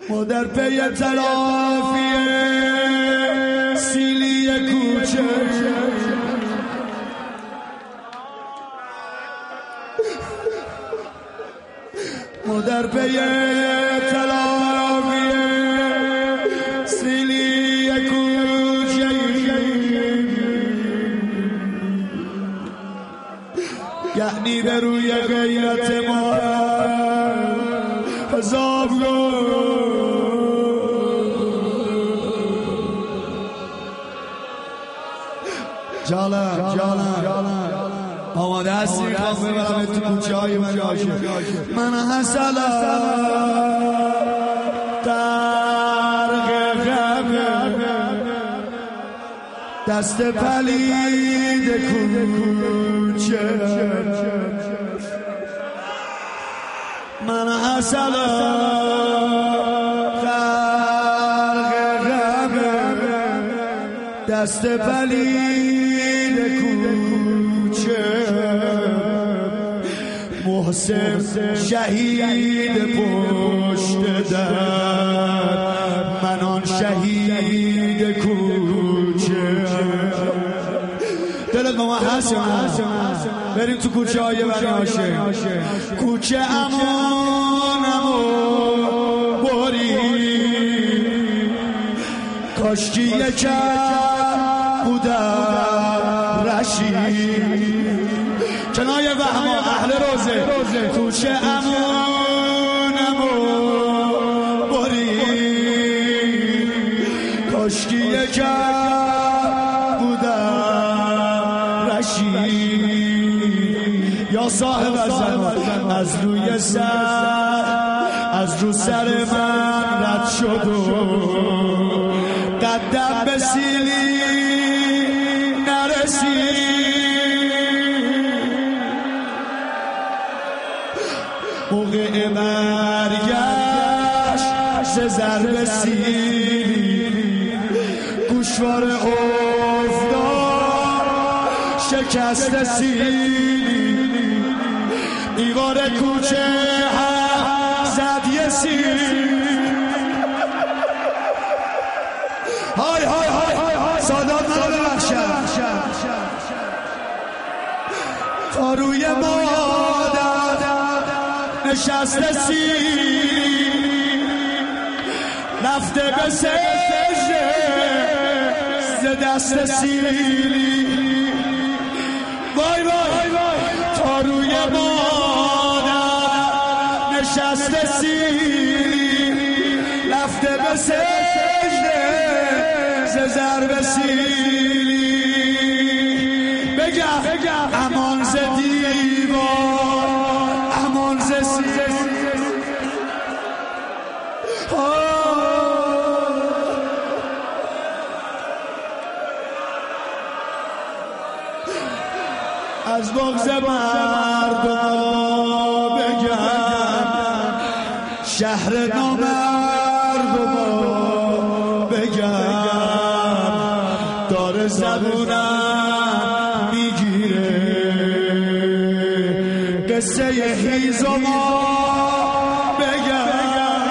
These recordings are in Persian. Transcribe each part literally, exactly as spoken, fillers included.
مادر پی تلافی سیلی کوچه مادر پی تلافی سیلی کوچه یعنی به روی غیرت ما حساب کن جالم جالم آماده هستی میخوام ببرم تو کوچه های من عاشق من حسلم غرق غم دست پلید کوچه من حسلم غرق غم دست پلید کوچه محسن شهید پشت در من آن شهید کوچه دلت با ما هست بریم تو کوچه های بنی هاشم کوچه امان امان باری کاشکی یکم بودم رشید کنای وهم اهل روزه کوچه امان امان باری کاشکی یکم بودم رشید یا صاحب زمان از روی سر از رو سر من رد شد و قدم به سیلی نرسید موقع مرگش ز ضرب سیلی گوشوار افتاد شکست سیلی دیوار کوچه هم زد یه سیلی های های های های سادات منو ببخشم تا روی مادر نشسته سیلی رفته به سجده ز دست سیلی وای وای تا روی مادر نشسته سیلی رفته به سجده ز ضرب سیلی بگم امان ز دیوار امان ز سیلی از بغض مردم بگم شهر نامردم بگم داره زبونم میگیره قصه هیزما بگم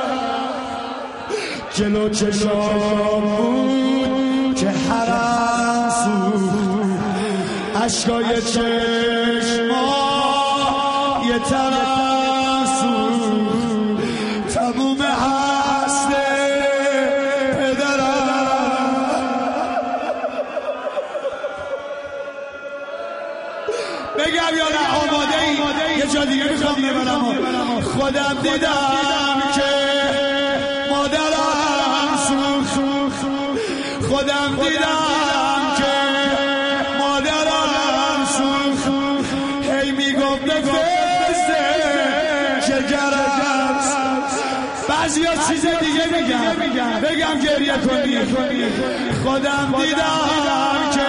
جلو چشام بود که حرم سود عشقای چشما یه ترسون تموم حسن پدرم بگم یا نه آماده ای یه جا دیگه میخوام ببرم خودم دیدم که مادرم سوخت خودم دیدم که مادرم سوخت هی میگفت بفرسته شکرم بعضی ها چیز دیگه میگم بگم گریه کنی خودم دیدم که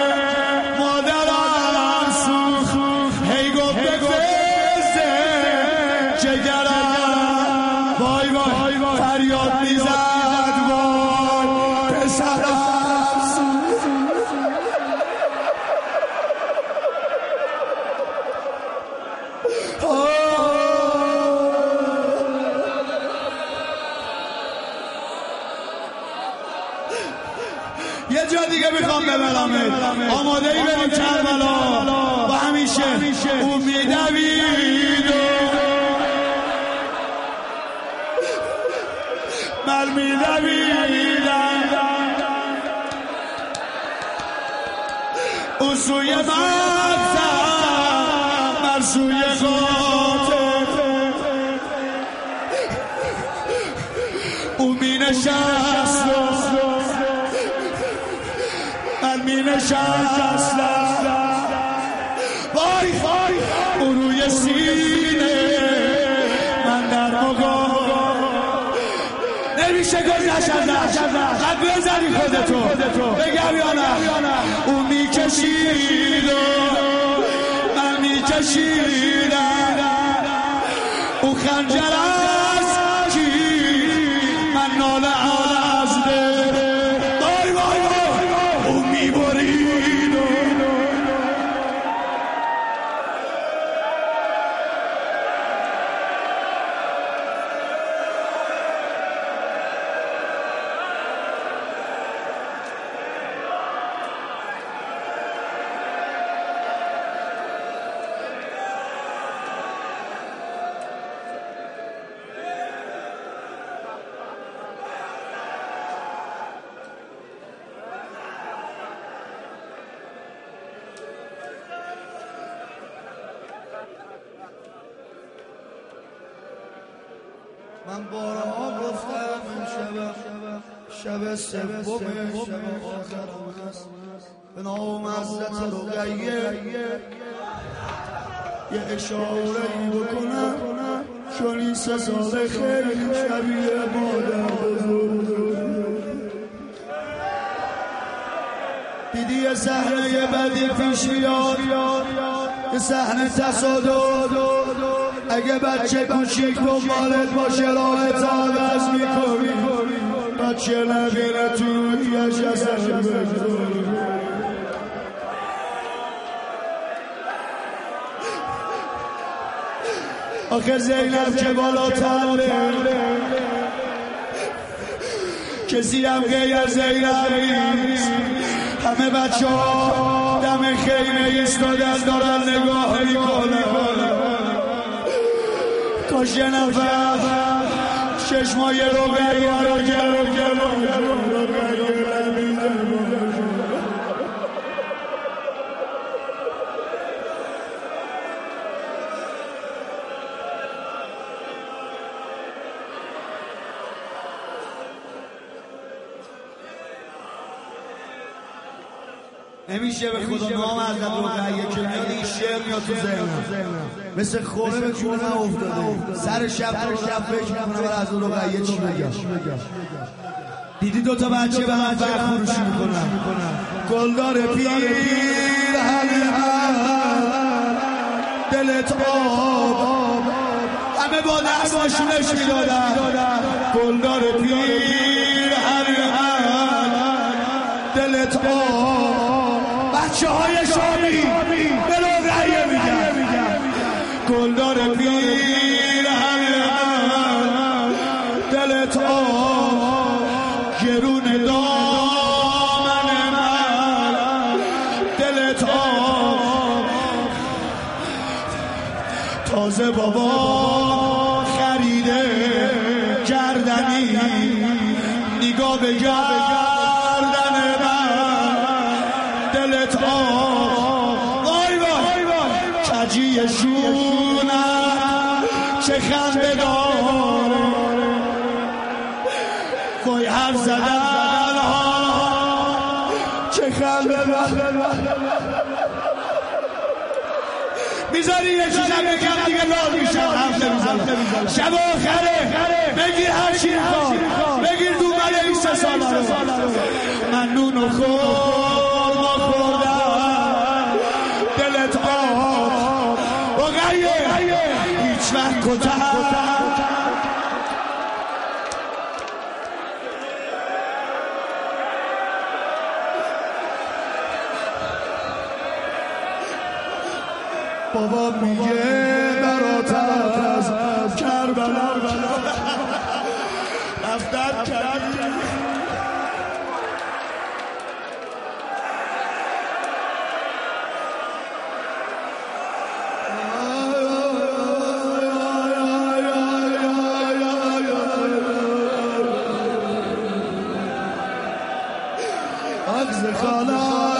مادرم سوخت هی گفت بفرسته شکرم وای وای فریاد میزد وای پسرم یه جا دیگه میخوام ببرم آماده ای بریم کربلا با همیشه امیدوید من میدویدم اون سوی مقصد من سوی قاطر اون می نشست من می نشستم وای اون روی سینه من در مقام نمیشه گذشت ازش قد بزنی خودتو بگم یا نه اون میکشید و من میکشیدم اون خنجر است کی من ناله از دل وای وای وای اون میبرید من بارها گفتم این شب شب سوم شب آخرم هست به نام حضرت رقیه یه اشاره ای بکنم چون این سه سال خیلی شبیه مادر بزرگ دیدی یه صحنه بدی پیش بیاد یه صحنه تصادف اگه بچه کوچیک دنبالت باشه راهت عوض میکنی بچه نبینه تو یه جسد بزرگ آخر زینب که بالاتره کسی هم غیر از زینب نیست همه بچه ها دم خیمه ایستادن دارن نگاه میکنن کاش یه نفر چشمای رقیه رو گرم گرم نمیشه به خدا نام حضرت رقیه که میاد این شعر میاد تو ذهنم مثل خوره به کونه من افتاده سر شب تا شب فکر میکنم برای حضرت رقیه چی بگم دیدی دوتا بچه به هم فرق فروشی میکنن گلدار پیر همه دلت آب همه با دستاشونش میدادن گلدار پیر همه دلت آب بچه های شامی به رقیه میگن گلدار پیر همه دلت آب گرون دامن من دلت آب تازه بابا خریده گردنی نگاه به گردن من دلت آب وای وای کجی شونم چه خنده داره وای هر زدن ها چه خنده داره میذاری یه چیزم بگم دیگه لال میشم هفته میزنم شب آخره بگیر هر چی میخواد بگیر دومن این سه سال رو من نون و خورما خوردم دلت آب رقیه هیچ وقت کتم بابا میگه برات از کربلا رفتن کرد خالا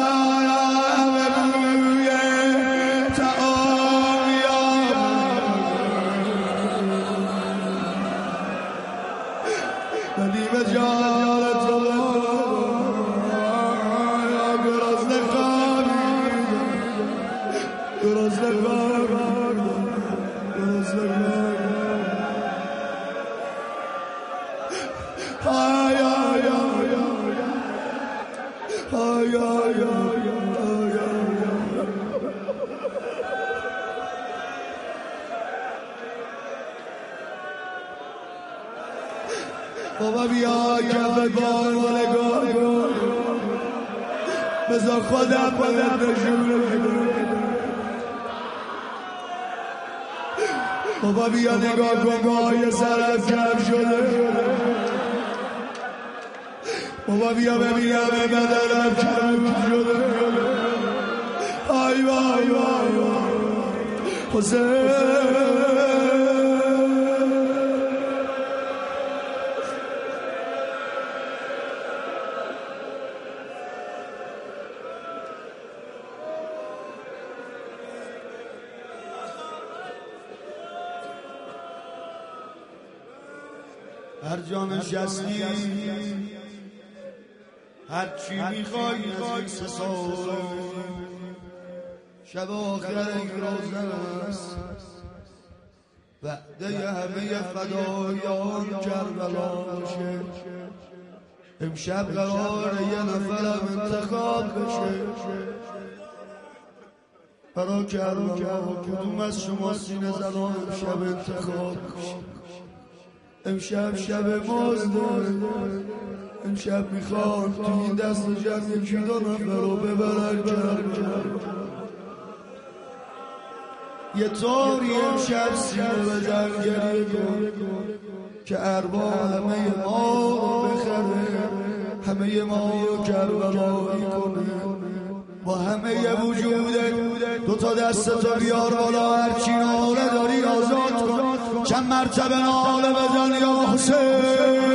بابا بیا کف بار و نگاه کن بذار خودم خودم نشون بابا بیا نگاه کن ماهای سرم کم شده بابا بیا ببینم بدنم کم شده آی وای وای وای حسین هر جا نشستی هر چی میخوای از این سه سال شب آخر این روزه است وعده همه فدایان کربلا باشه امشب قراره یه نفرم انتخاب بشه برا کربلا کدوم از شما سینه زنان امشب انتخاب بشه امشب شب مازده امشب میخوان تو این دست جمع یکی دو نفر رو ببرن کرد یه طوری امشب سینه به جنگلی کن که اربا همه ما رو بخره همه ما رو کربلایی کنه با همه وجودت دو تا دستتو بیار بالا هرچی ناله داری آزاد کن چند مرتبه ناله بزن یا حسین